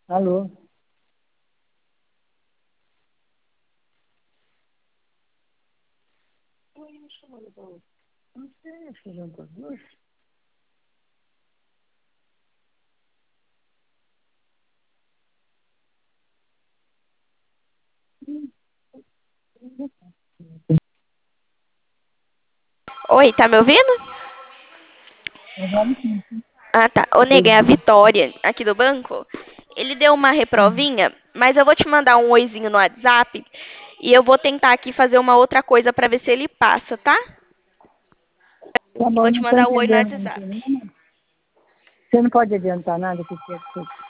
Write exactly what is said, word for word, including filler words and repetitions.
Alô? Não sei, acho que já tá duas. Oi, tá me ouvindo? Agora sim. Ah, tá. Ô, nega, é a Vitória, aqui do banco. Ele deu uma reprovinha, mas eu vou te mandar um oizinho no WhatsApp e eu vou tentar aqui fazer uma outra coisa pra ver se ele passa, tá? Tá bom, Vou te não estou mandar o oi no entendendo muito, WhatsApp. não. Você não pode adiantar nada que quer que você